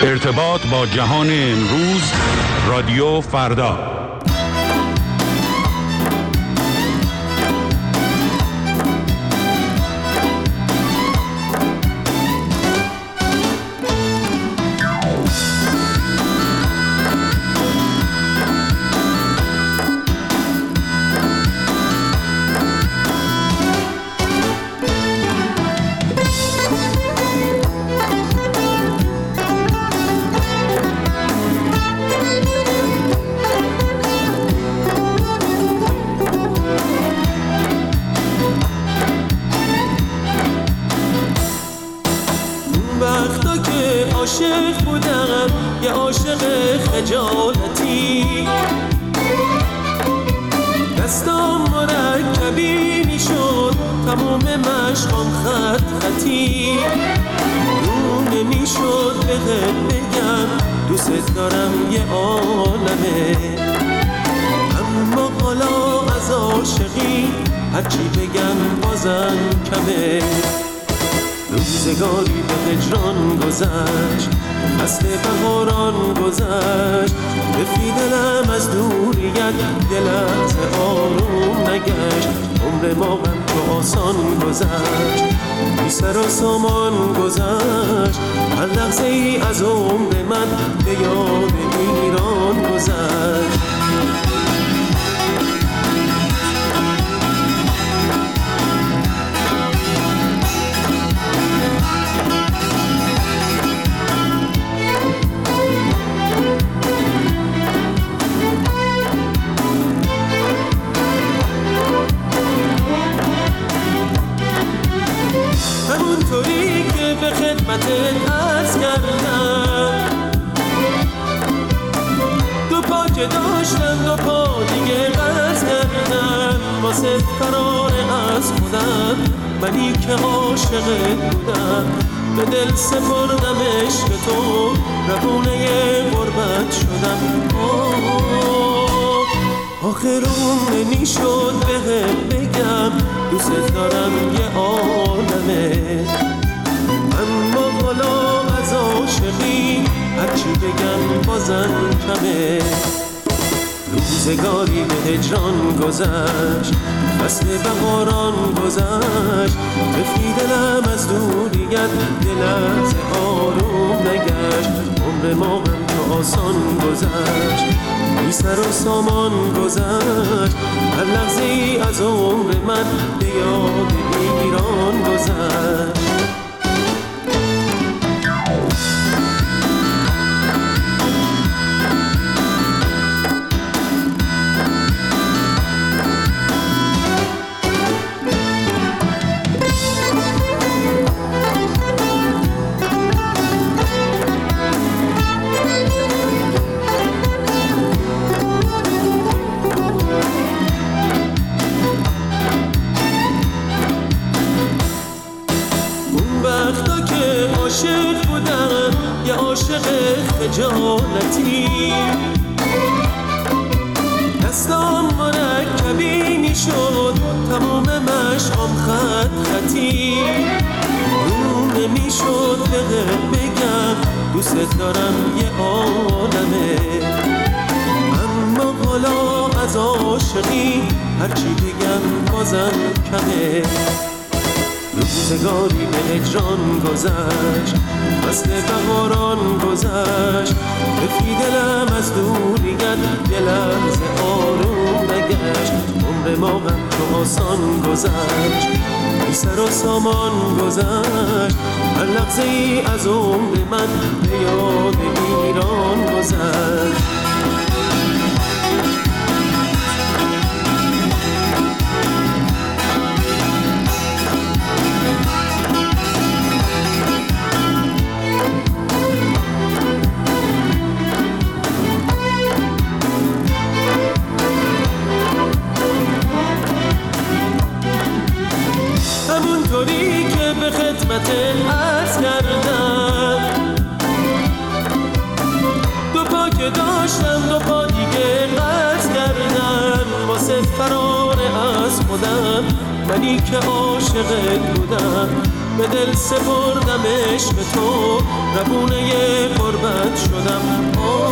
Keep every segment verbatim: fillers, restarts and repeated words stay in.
ارتباط با جهان امروز، رادیو فردا. عاشق بودم یه عاشق خجالتی، دستام مرکبی میشد تموم مشقام خط خطی، رو نمیشد بهت بگم دوست دارم یه عالمه، اما حالا از عاشقی هرچی بگم بازم کمه. روزگاری به هجران گذشت، فصل بهاران گذشت، رفی دلم از دوریت یه لحظه آروم نگشت، عمر ما هم تو آسان گذشت، بی سر و سامان گذشت، هر لحظه ای از عمر من به یاد ایران گذشت. همونطوری که به خدمتت عرض کردم، دو پا که داشتم دو پا دیگه قرض کردم، واسه فرار از خودم منی که عاشقت بودم، به دل سپردم عشق تو روونه غربت شدم. آخرون نمیشد بهت بگم دوست دارم یه عالمه، اما حالا از عاشقی هرچی بگم بازم کمه. روزگاری به هجران گذشت، فصل بهاران گذشت، رفی دلم از دوریت یه لحظه آروم نگشت، عمر ما هم تو آسان گذشت، بی سر و سامان گذشت، هر لحظه ای از عمر من به یاد ایران گذشت. عاشق بودم یه عاشق خجالتی، دستام مرکبی میشد تموم مشقام خط خطی، رو نمیشد بهت بگم دوست دارم یه عالمه، اما حالا از عاشقی هرچی بگم بازم کمه. روزگاری به هجران گذشت، فصل بهاران گذشت، رفی دلم از دوریت یه لحظه آروم نگشت، عمر ما هم تو آسان گذشت، بی سر و سامان گذشت، هر لحظه ای از عمر من به یاد ایران گذشت. همونطوری که به خدمت عرض کردم، دو پا که داشتم دو پا دیگه قرض کردم، واسه فرار از خودم منی که عاشقت بودم، به دل سپردم عشق تو روونه غربت رد شدم.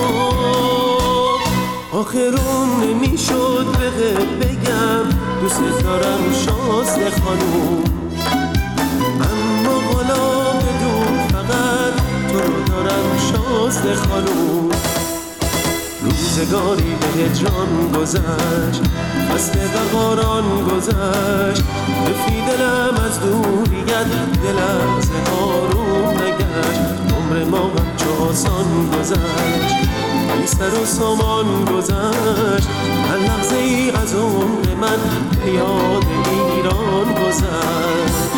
آخرون نمیشد بگم دوست دارم شازده خانوم، اما حالا بدون فقط تو رو دارم شازده خانوم. روزگاری به هجران گذشت، فصل بهاران گذشت، بفی دلم از دوریت دلم ز آروم نگشت. عمر ما هم چه آسان گذشت، بی سر و سامان گذشت، هر لحظه ای از عمر من به یاد ایران گذشت.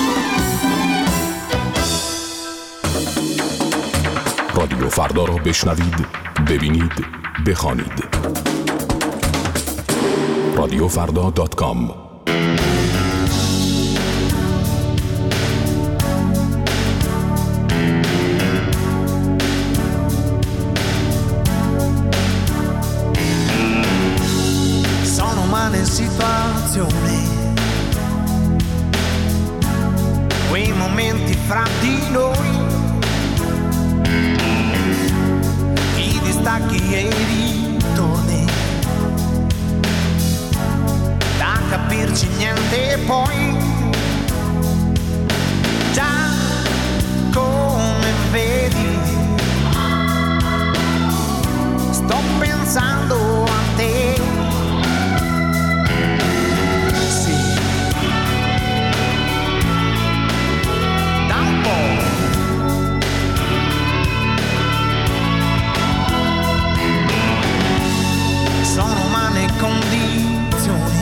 رادیو فردا را بشنوید، ببینید، بخوانید. رادیو فردا دات کام. Sono umane situazioni, quei momenti fra di noi, i distacchi e i ritorni, da capirci niente poi, già come vedi, sto pensando a te. Sì, da un po'. Sono umane condizioni,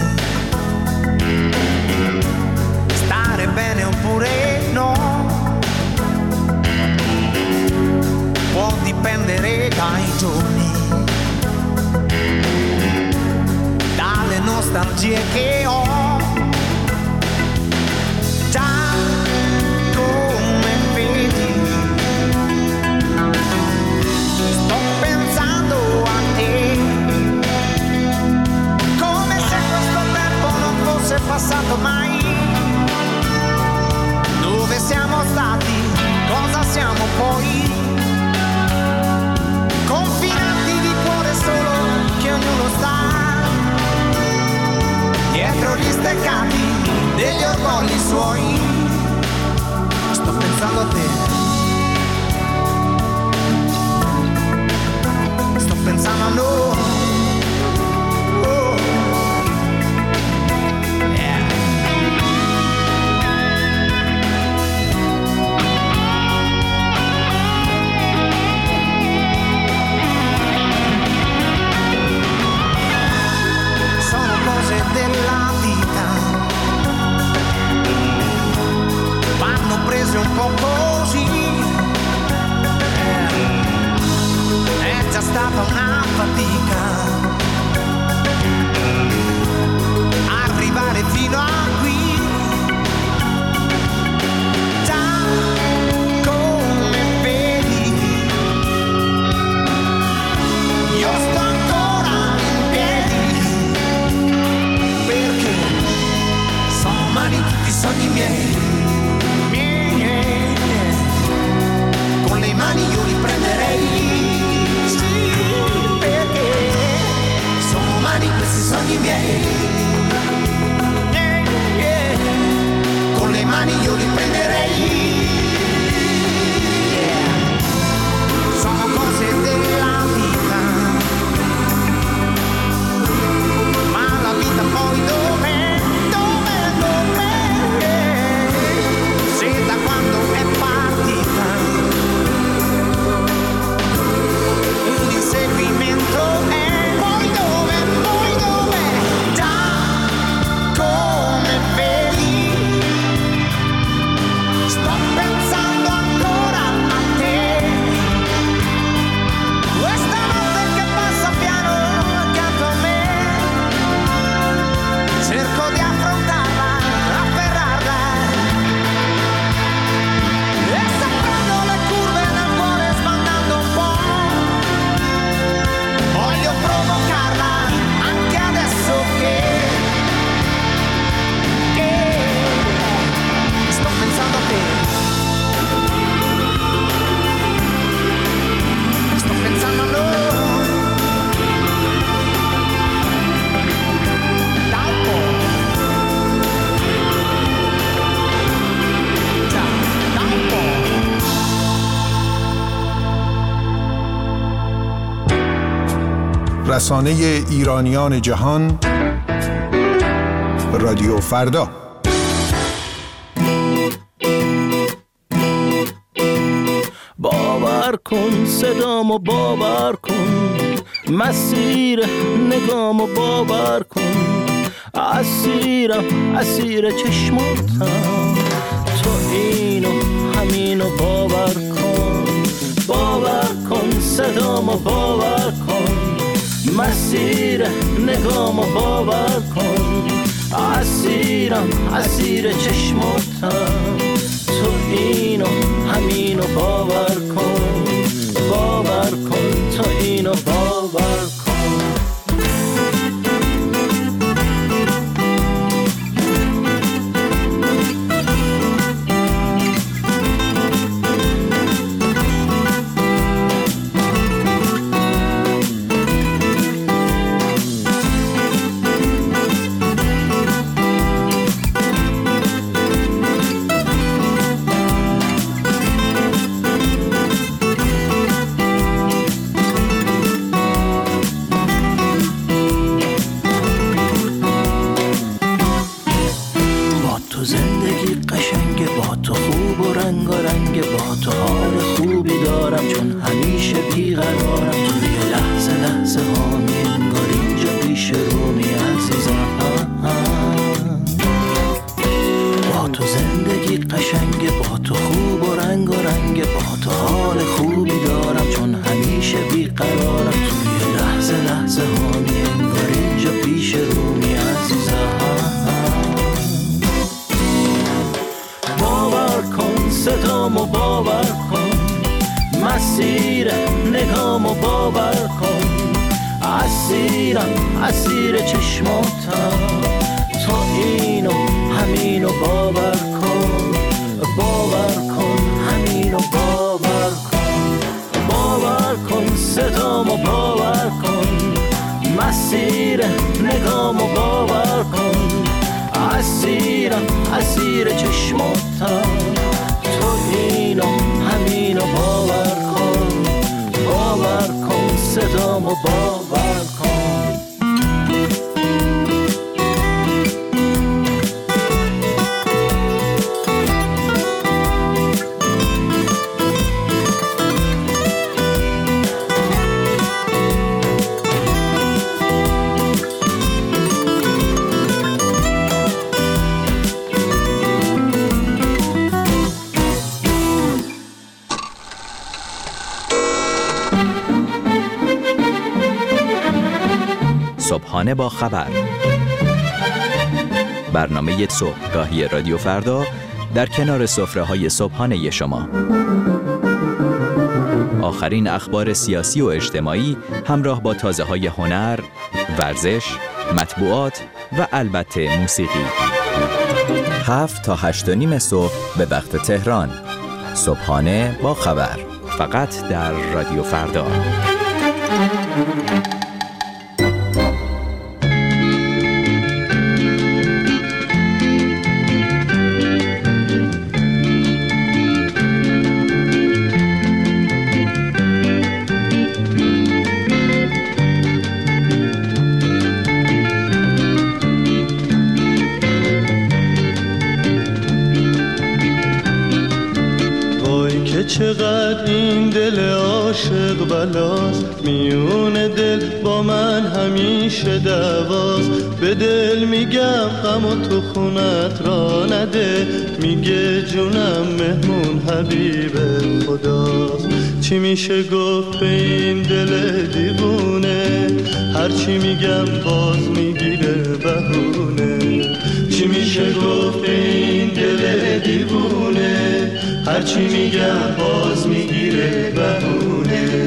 stare bene oppure no, può dipendere dai giorni, dalle nostalgie che ho, già come vedi, sto pensando a te. Passato mai, dove siamo stati, cosa siamo poi, confinati di cuore solo che ognuno sta, dietro gli steccati degli orgogli suoi. Sto pensando a te, sto pensando a noi. Della vita vanno prese un po' così, è già stata una fatica arrivare fino a qui, già come vedi io sto ancora in piedi, perché sono umani tutti i sogni miei, miei, con le mani io li prenderei, sì, perché sono umani questi sogni miei, yeah, con le mani io li prenderei, yeah. Sono cose della vita, ma la vita poi dov'è, dov'è, dov'è, se da quando è partita رسانه ایرانیان جهان، رادیو فردا. باور کن صدامو باور کن، مسیر نگامو باور کن، اسیرم اسیر چشماتم، تو اینو همینو باور کن. باور کن صدامو باور کن، مسیر نگامو باور کن، اسیرم اسیر چشماتم، تو اینو همینو باور کن. باور کن تو اینو باور کن. صدامو باور کن، مسیر نگامو باور کن، اسیرم اسیر چشماتم، تو اینو همینو باور کن. باور کن همینو باور کن. باور کن صدامو باور کن، مسیر نگامو باور کن، اسیرم اسیر چشماتم، تو اینو همینو باور کن. باور کن صدامو باور کن. صبحانه با خبر، برنامه صبحگاهی رادیو فردا در کنار سفره‌های صبحانه شما. آخرین اخبار سیاسی و اجتماعی همراه با تازه‌های هنر، ورزش، مطبوعات و البته موسیقی. هفت تا هشت و نیم صبح به وقت تهران. صبحانه با خبر، فقط در رادیو فردا. چقدر این دل عاشق بلاست، میون دل با من همیشه دعواست. به دل میگم غم تو خونت را نده، میگه جونم مهمون حبیب خداست. چی میشه گفت به این دل دیوونه، هرچی میگم باز میگیره بهونه. چی میشه گفت به این دل دیوونه، هرچی میگم باز میگیره بهونه.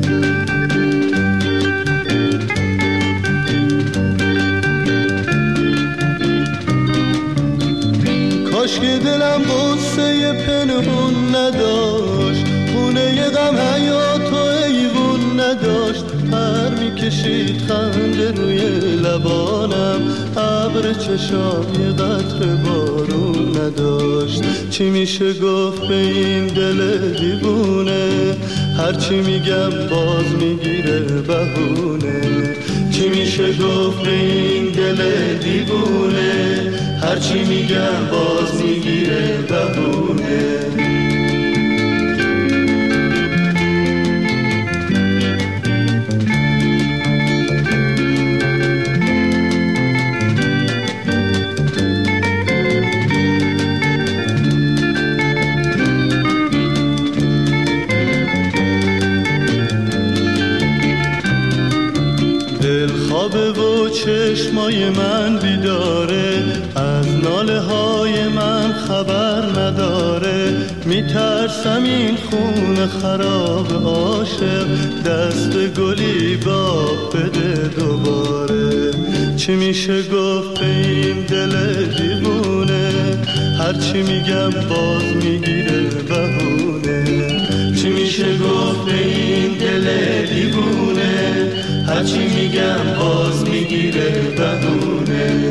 کاش که دلم غصه پنهون نداشت، خونه غم حیات و ایوون نداشت. پر میکشید خنده روی لبانم، ابر چشام یه قطره بارون نداشت. چی میشه گفت به این دل دیوونه، هرچی میگم باز میگیره بهونه. چی میشه گفت به این دل دیوونه؟ هرچی میگم باز میگیره بهونه. چشمای من بیداره، از ناله های من خبر نداره. میترسم این خون خراب عاشق دست گلی باغ بده دوباره. چی میشه گفت به این دل دیوونه؟ هرچی میگم باز میگیره بهونه. چی میشه گفت به این دل دیوونه؟ هرچی میگم باز میگیره بهونه.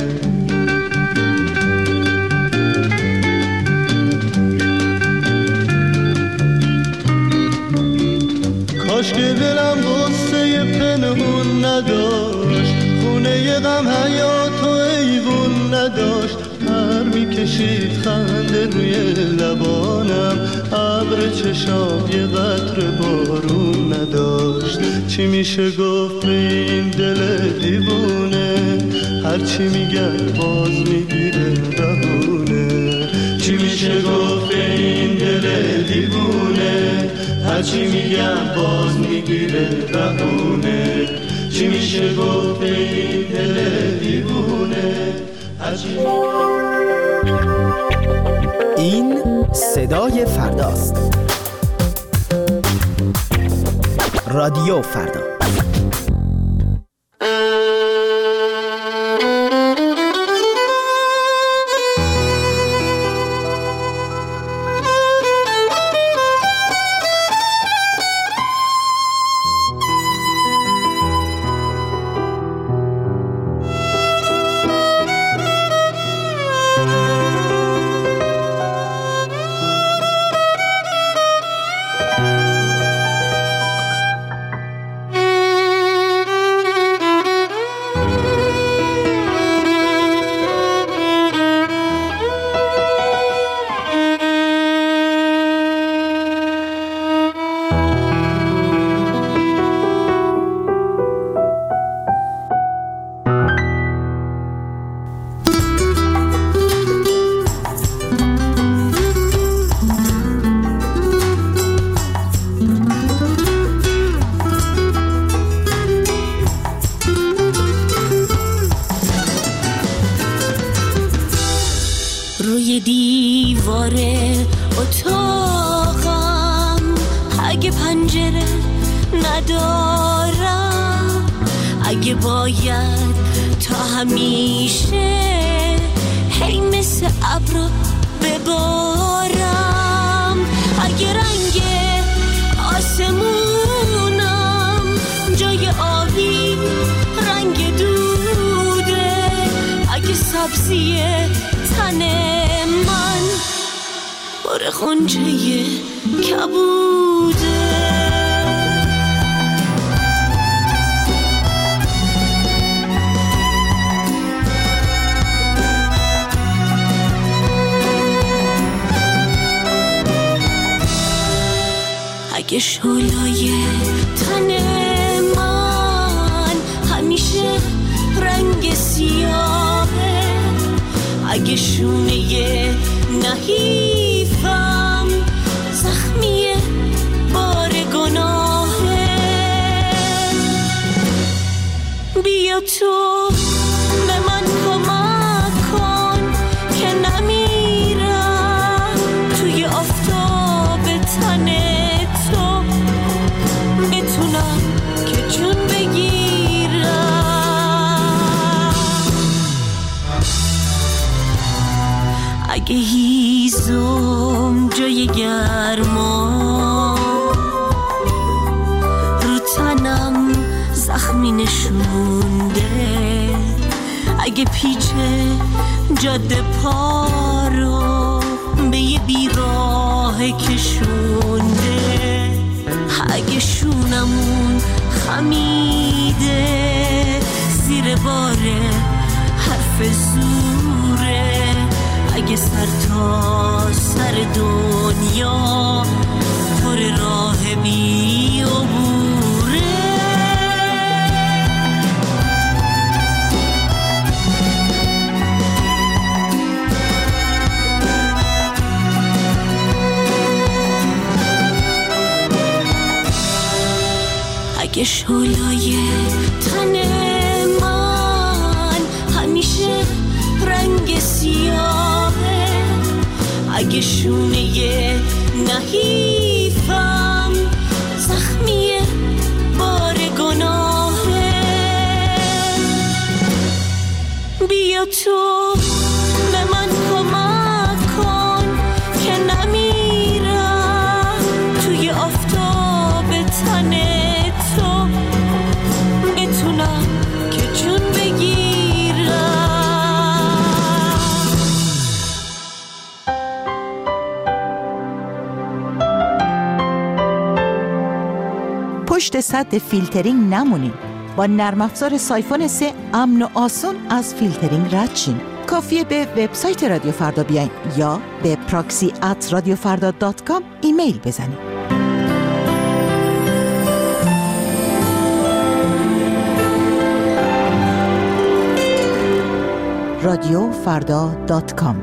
کاش که دلم غصه پنهون نداشت، خونه غم حیات و ایوون نداشت. پر میکشید خنده روی لبانم، ابر چشام یه قطره بارون نداشت. چی میشه گفت به این دل دیوونه؟ هرچی میگم باز میگیره بهونه. چی میشه گفت به این دل دیوونه؟ هرچی میگم باز میگیره بهونه. چی میشه گفت به این دل دیوونه؟ هرچی این صدای فرداست. رادیو فردا. روی دیوار اتاقم اگه پنجره ندارم، اگه باید تا همیشه هی مثل ابر ببارم، اگه رنگ آسمونم جای آبی رنگ دوده، اگه سبزی تن من بار خونچه کبوده، اگه شعله‌ی تن من همیشه رنگ سیاهه، اگه شونه نحیفم زخمی بار گناهه، بیا تو به من کمک کن که نمیرم توی آفتاب تن تو، بتونم که جون بگیرم، اگه هیزم جای گرما رو تنم زخمی نشونده، اگه پیچه جاده پا رو به یه بیراه کشونده، اگه شونمون خمیده زیر باره حرف زوره، اگه سر تا سر دنیا پر راه بی عبوره. اگه شعله‌ی تن من همیشه رنگ سیاهه، اگه شونه نحیفم زخمیه بار گناهه، بیا تو به من کمک کن که نمیرم توی آفتاب تن تو، بتونم که جون بگیرم. پشت سد فیلترینگ نمونین. با نرم افزار سایفون سه امن و آسون از فیلترینگ رد شین. کافیه به وبسایت رادیو فردا بیاین یا به پراکسی ات رادیو فردا دات کام ایمیل بزنین. رادیو فردا دات کام.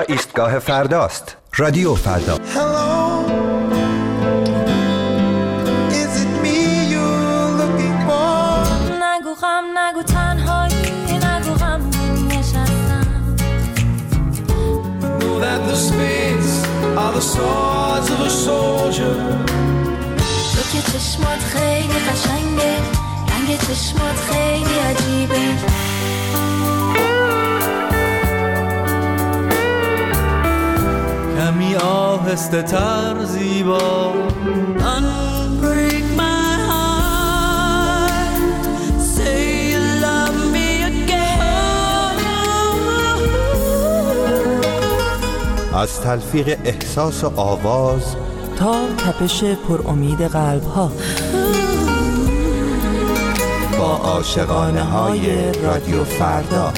ایستگاه فرداست. رادیو فردا. نگو غم نگو تنهایی نگو غم نشستم. Know that the spades are the swords of a soldier. تو که چشمات خیلی قشنگه، رنگ چشمات خیلی عجیبه. کمی آهسته تر زیبا. Unbreak my heart, say you love me again. از تلفیق احساس و آواز تا تپش پر امید قلب ها، با عاشقانه های رادیو فردا.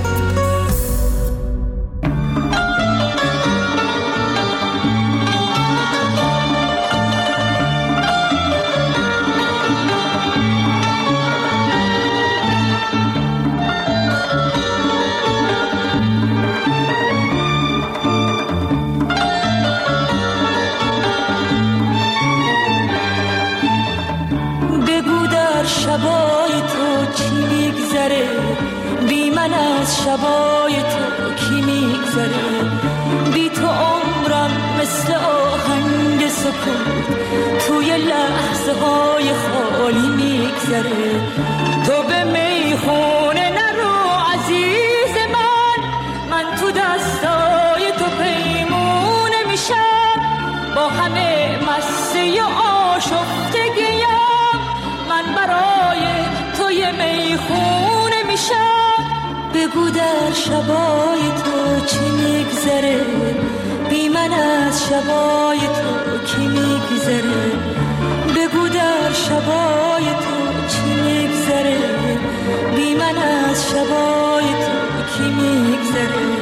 شبای تو چی میگذره، بی من از شبای تو کی میگذره. بی تو عمرم مثل آهنگ سکوت توی لحظه های خالی میگذره. تو به میخونه نرو عزیز من، من تو دستای تو پیمونه میشم. با همه مستی و آشفتگیم من برای توی میخونه میشم. بگو در شبای تو چی میگذره، بی من از شبای تو کی میگذره. بگو در شبای تو چی میگذره، بی من از شبای تو کی میگذره.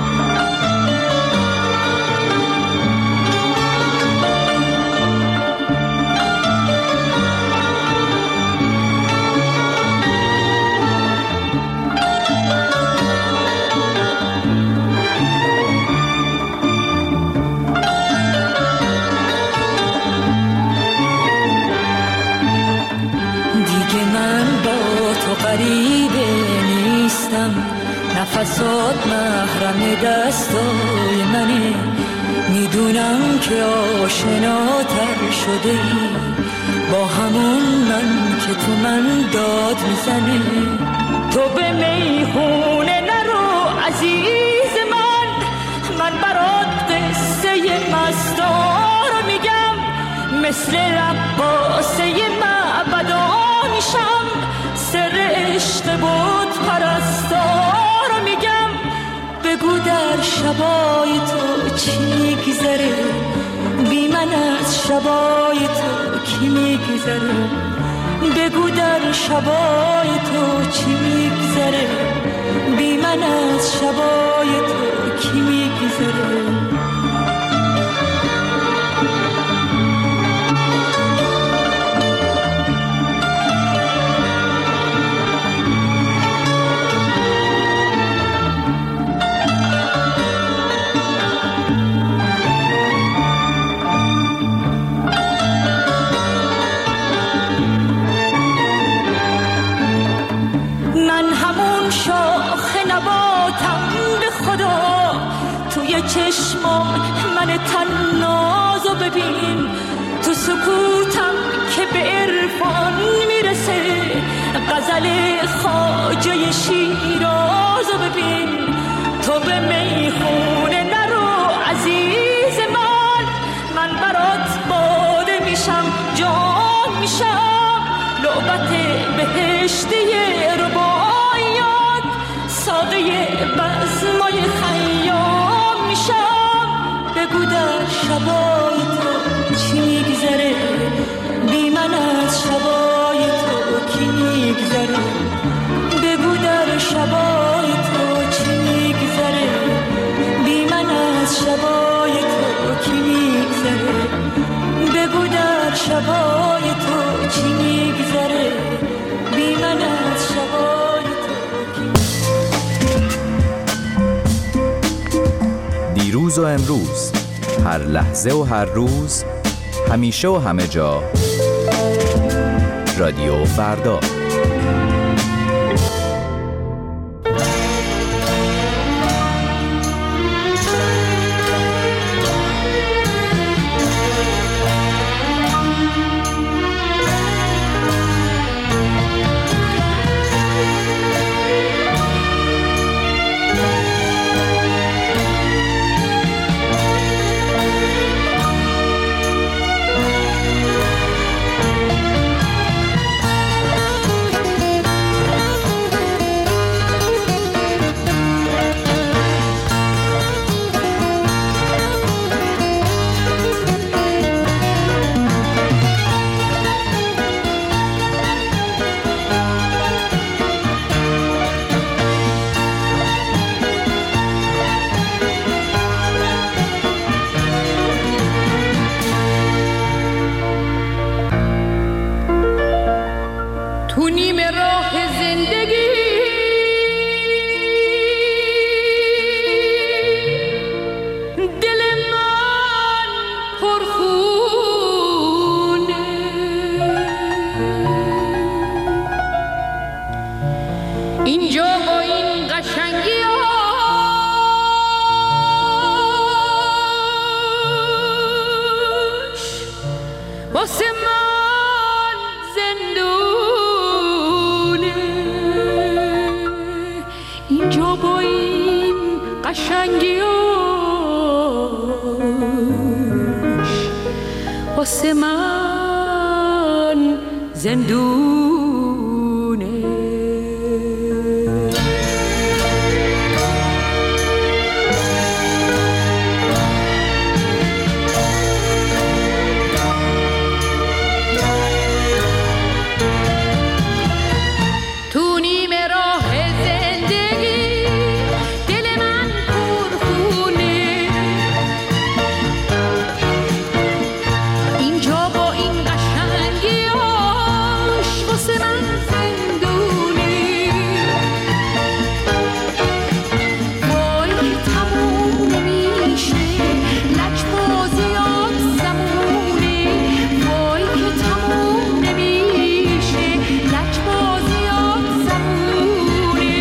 غریبه نیستم، نفسات محرم دستای منه. میدونم که آشناتر شده ای با همون من که تو من داد میزنه. تو به میخونه نرو عزیز من، من برات قصه مستار میگم. مثل رقاصه معبدا میشم، سر عشق بود پرستار میگم. بگو در شبای تو چی میگذره، بی من از شبای تو کی میگذره. بگو در شبای تو چی میگذره، بی من از شبای تو کی میگذره. چشمام من تنازو ببین، تو سکوتم که به عرفان میرسه. غزل خواجه شیرازو ببین. تو به میخونه نرو عزیز من، من برات باده میشم جام میشم. لعبت بهشتی رباعیات، ساقه بزمای خیام میشم. بگو در شبای تو چی میگذره، بی من از شبای تو کی میگذره. بگو در شبای تو چی میگذره، بی من از شبای تو کی میگذره. بگو در شبای تو چی میگذره، بی من از شبای تو کی میگذره. دیروز و امروز، هر لحظه و هر روز، همیشه و همه جا. رادیو فردا. واسه من زندونه. تو نیم راه زندگی دل من پرخونه، اینجا با این قشنگیاش واسه من زندونی. وای که تموم نمیشه لجبازیات زمونه، وای که تموم نمیشه لجبازیات زمونه.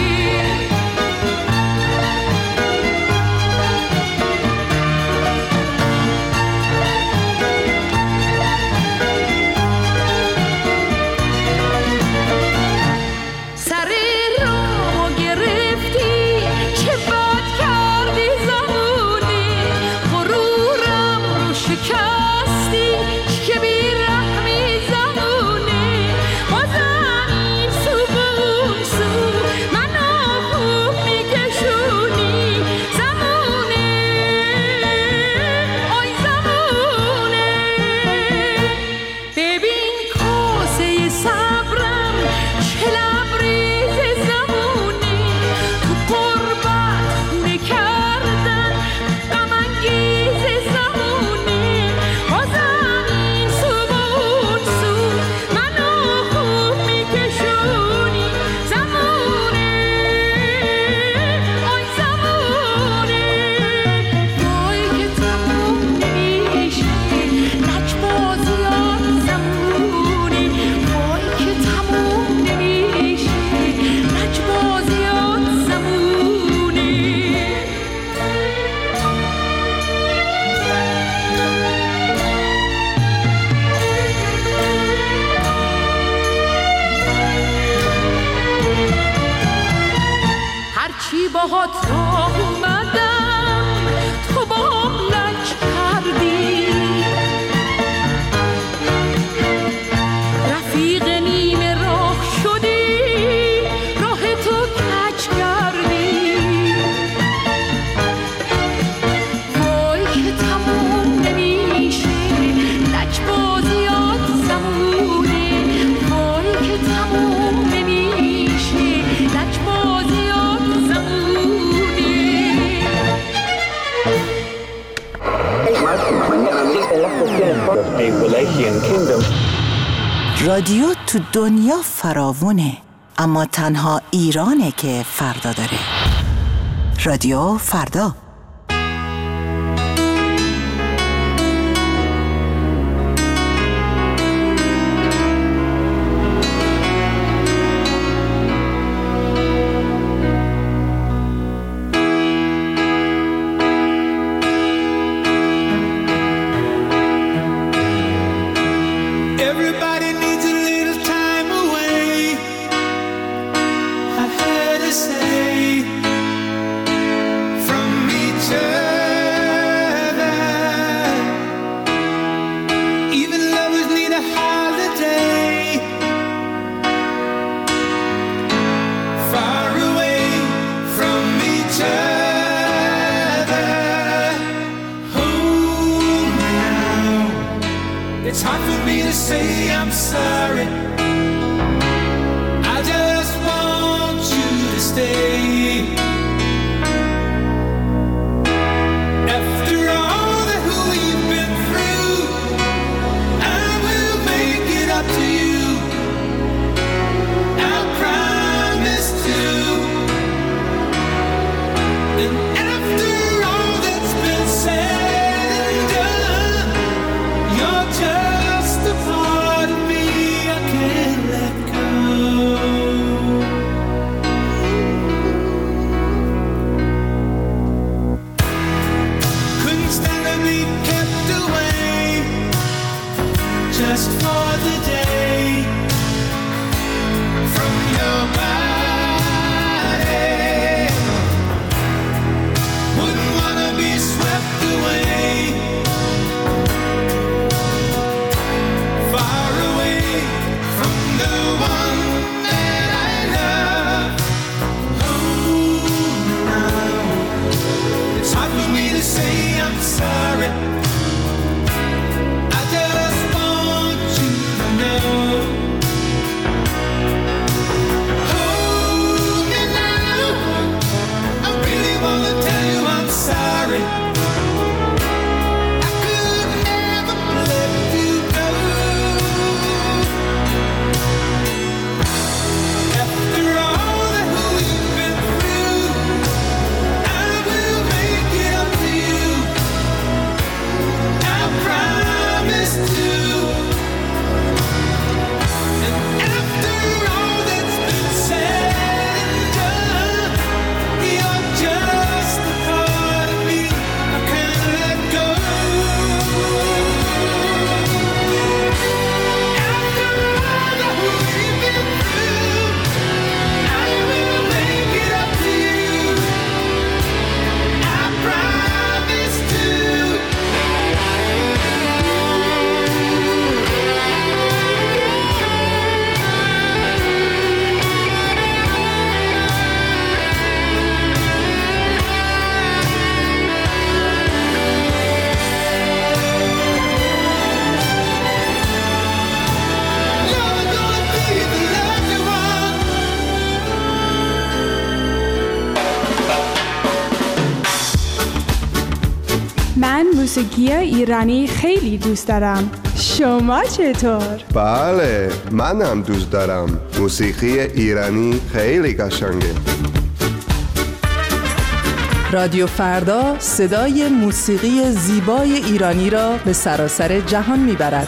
سر راه گرفتی چه بد کردی زمونه، غرورم رو شکستی که بیرحمی زمونه. بازم این سو به اون سو منو خوب میکشونی زمونه، آی زمونه. ببین کاسه صبرم چه لبریز زمونه، تو قربت خونه کردن غم انگیز زمونه. بازم این سو به اون سو منو خوب میکشونی زمونه، آی زمونه. وای که تموم نمیشه لجبازیات زمونی، وای که تموم نمیشه لجبازیات زمونی. هرچی باهات راه اومدم تو باهم لج کردی، رفیق نیمه راه شدی راه تو کج کردی. وای که تموم نمیشه لجبازیات زمونه، وای که تموم نمیشه لجبازیات زمونه. رادیو تو دنیا فراوونه، اما تنها ایرانه که فردا داره. رادیو فردا. say I'm sorry. I just want you to stay. After all that we've been through, I will make it up to you. I promise to. And after all that's been said and done, you're just a part of me I can't let go. Couldn't stand to be kept away just for the day from your body. Wouldn't wanna be swept away, far away from the one that I love. Oh, now it's hard for me to say I'm sorry. I just want you to know. Oh, you know, I really wanna tell you I'm sorry. I could never let you go. After all that we've been through, I will make it up to you. I promise to. And after all that's been said and done, you're just a part of me I can't let go. After all that we've been through, I will make it up to you. I promise to. You're gonna be the lucky one. من موسیقی ایرانی خیلی دوست دارم. شما چطور؟ بله، منم دوست دارم. موسیقی ایرانی خیلی قشنگه. رادیو فردا صدای موسیقی زیبای ایرانی را به سراسر جهان میبرد.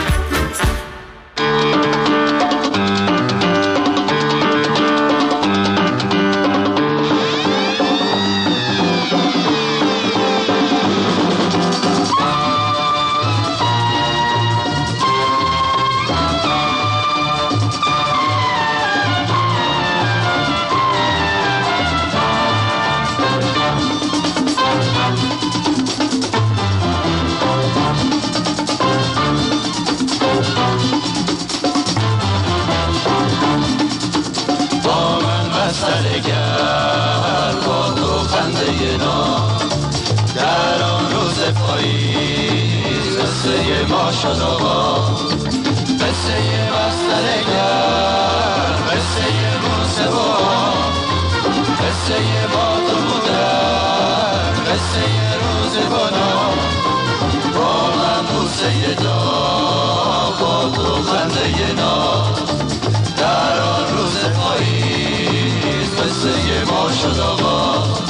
با من مسئله گر با تو خنده ناز در آن روز پاییز قصه ما شد آغاز. قصه مسئله گر قصه روز بار قصه با تو بودن قصه روز بنا با من بوسه جا با تو خنده ناز در آن روز پاییز قصه ما شد آغاز.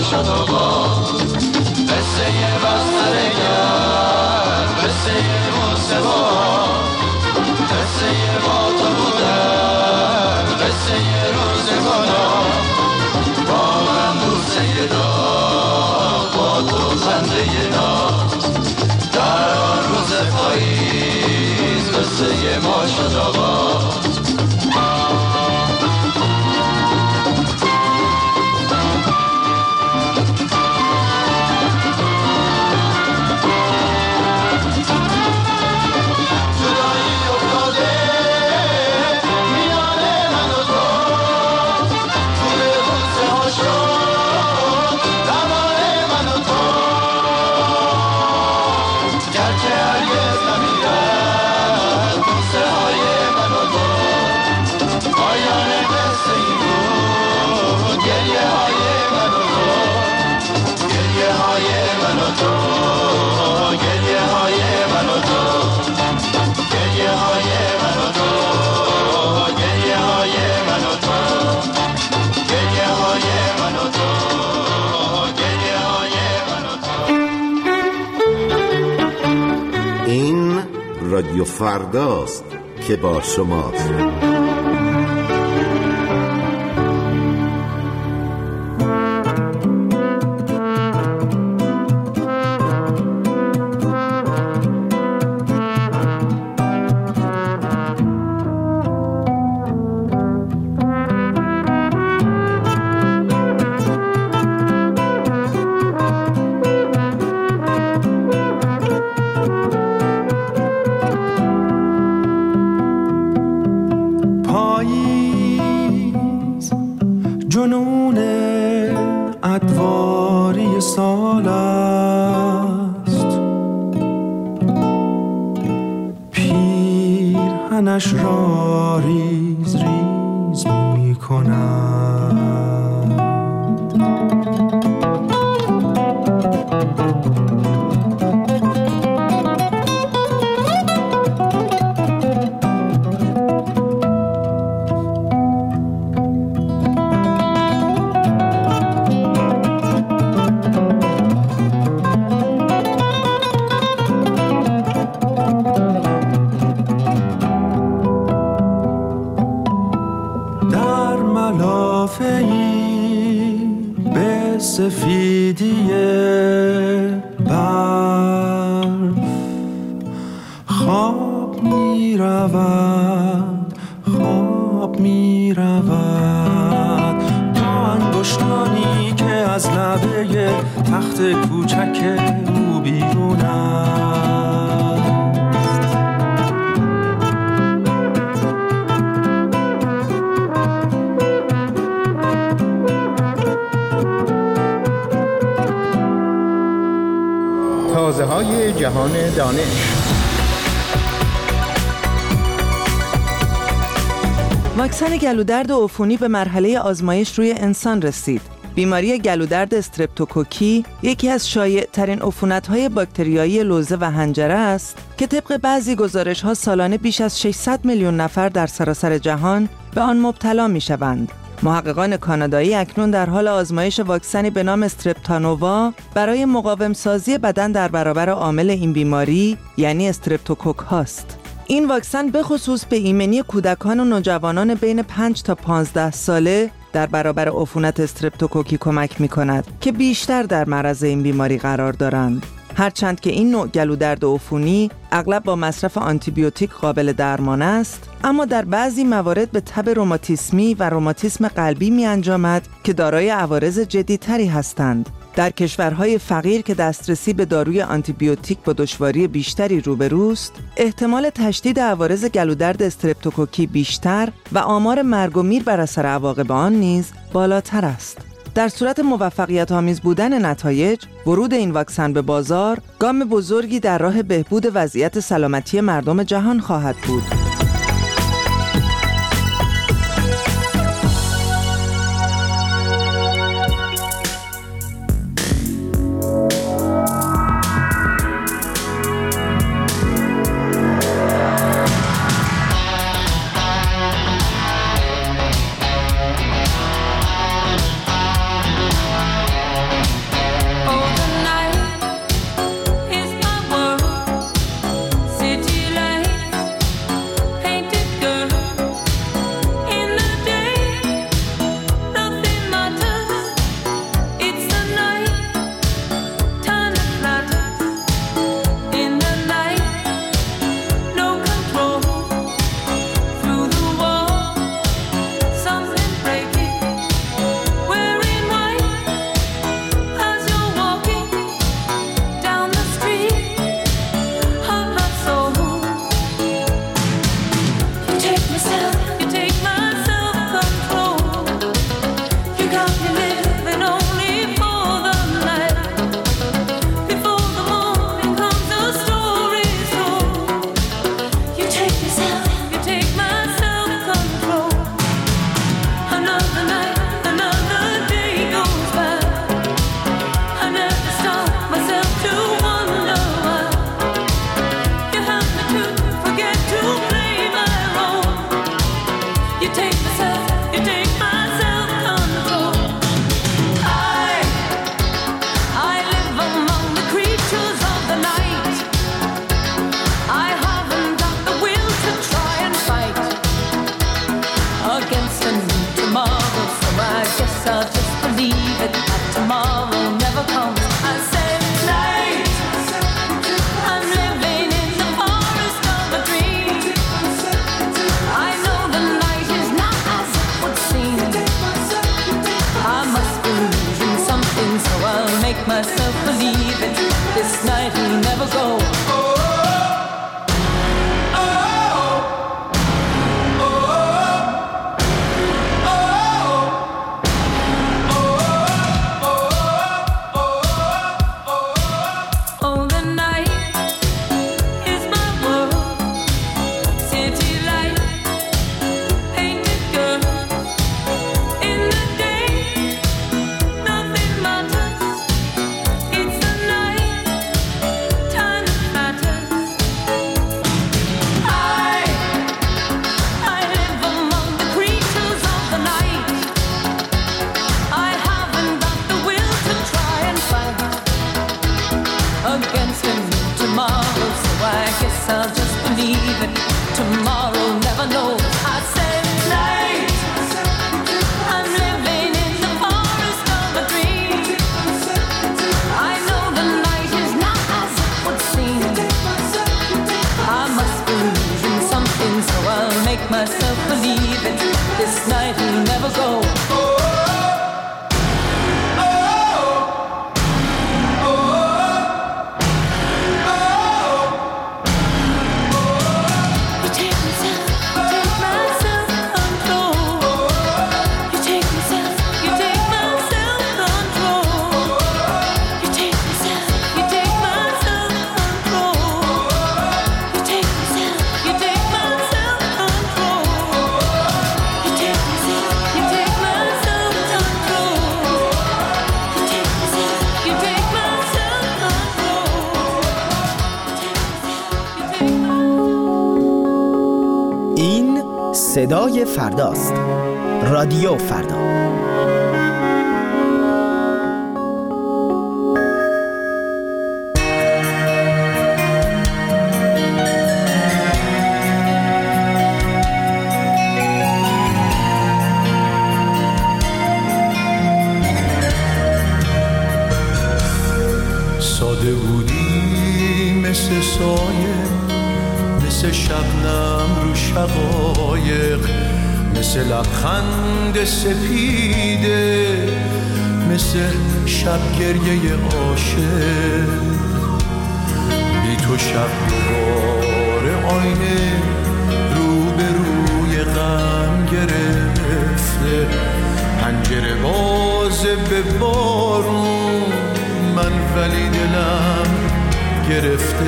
شد و با قصه بسترگر قصه موسوا قصه با تو بودن قصه روزگانا با من بوسه داغ با تو خنده ناز در آن روز پاییز قصه ما شد آغاز رادیو فرداست که با شماست. جنون ادواری سال است پیرهنش را ریز ریز می کند سفیدی برف خواب می رود خواب می رود تا انگشتانی که از لبه تخت کوچک او بیرون است تازه های جهان دانش. واکسن گلودرد عفونی به مرحله آزمایش روی انسان رسید. بیماری گلودرد استرپتوکوکی یکی از شایع‌ترین عفونت‌های باکتریایی لوزه و حنجره است که طبق بعضی گزارش‌ها سالانه بیش از ششصد میلیون نفر در سراسر جهان به آن مبتلا می‌شوند. محققان کانادایی اکنون در حال آزمایش واکسنی به نام استرپتانووا برای مقاوم سازی بدن در برابر عامل این بیماری یعنی استرپتوکوک هاست. این واکسن به خصوص به ایمنی کودکان و نوجوانان بین پنج تا پانزده ساله در برابر عفونت استرپتوکوکی کمک می‌کند که بیشتر در معرض این بیماری قرار دارند. هرچند که این نوع گلودرد عفونی اغلب با مصرف آنتیبیوتیک قابل درمان است، اما در بعضی موارد به تب روماتیسمی و روماتیسم قلبی می انجامد که دارای عوارض جدی‌تری هستند. در کشورهای فقیر که دسترسی به داروی آنتیبیوتیک با دشواری بیشتری روبروست، احتمال تشدید عوارض گلودرد استرپتوکوکی بیشتر و آمار مرگ و میر بر اثر عواقب آن نیز بالاتر است. در صورت موفقیت آمیز بودن نتایج، ورود این واکسن به بازار گام بزرگی در راه بهبود وضعیت سلامتی مردم جهان خواهد بود. myself believing this night will never go. Myself believing this night will never go. صدای فرداست. رادیو فردا. ساده بودی مثل سایه، مثل شبنم رو شقایق، مثل لبخند سپیده، مثل شب گریه عاشق. بی تو شب دوباره آینه رو به روی غم گرفته، پنجره بازه به بارون، من ولی دلم گرفته.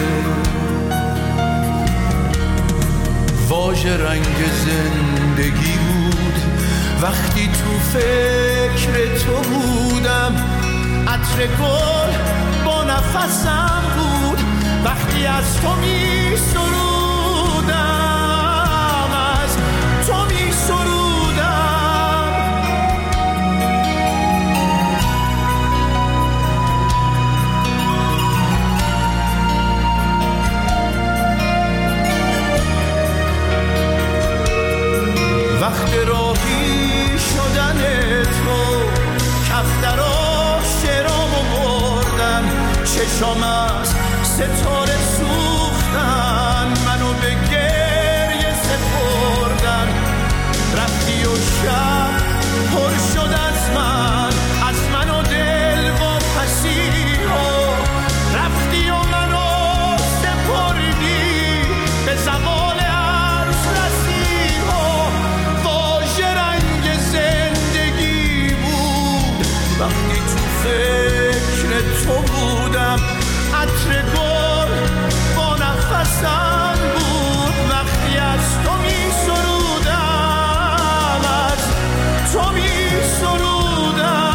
واژه رنگ زندگی بود وقتی تو فکر تو بودم، عطر گل با نفسم بود وقتی از تو می سرودم، از تو می سرودم. وقت راهی شدن تو کفترا شرامو بردن، چشام از ستاره سوختن، منو به گریه سپردن. رفتی و شب پر شد از من، از من و دل و پسیها. رفتی و منو سپردی به زوال عرض رسیها. واژه رنگ زندگی بود وقتی تو فکر تو بودم، عطر گل با نفسم بود وقتی از تو می سرودم، از تو می سرودم.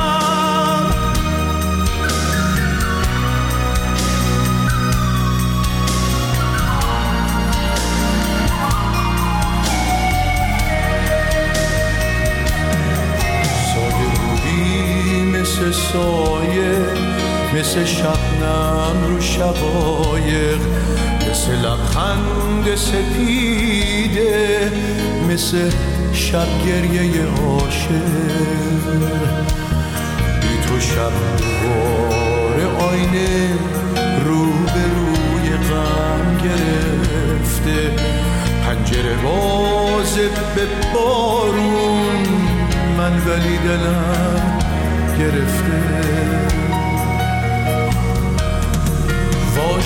ساده بودی مثل سایه، مثل شبنم رو شقایق، مثل لبخند سپیده، مثل شب گریه عاشق. بی تو شب دوباره آینه رو به روی غم گرفته، پنجره بازه به بارون، من ولی دلم گرفته.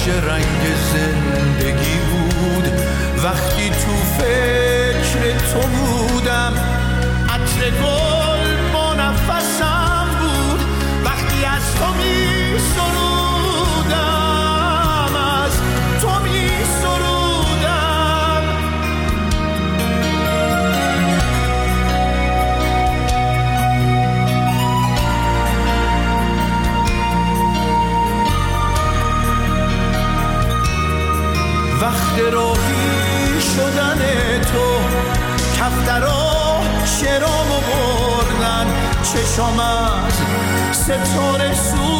همیشه رنگ زندگی بود. وقتی تو فکر تو بودم عطر گل با نفسم بود. وقتی از تو می سرودم از تو می سرودم. وقت راهی شدن تو کفترا شرامو بردن. چشام از ستاره سو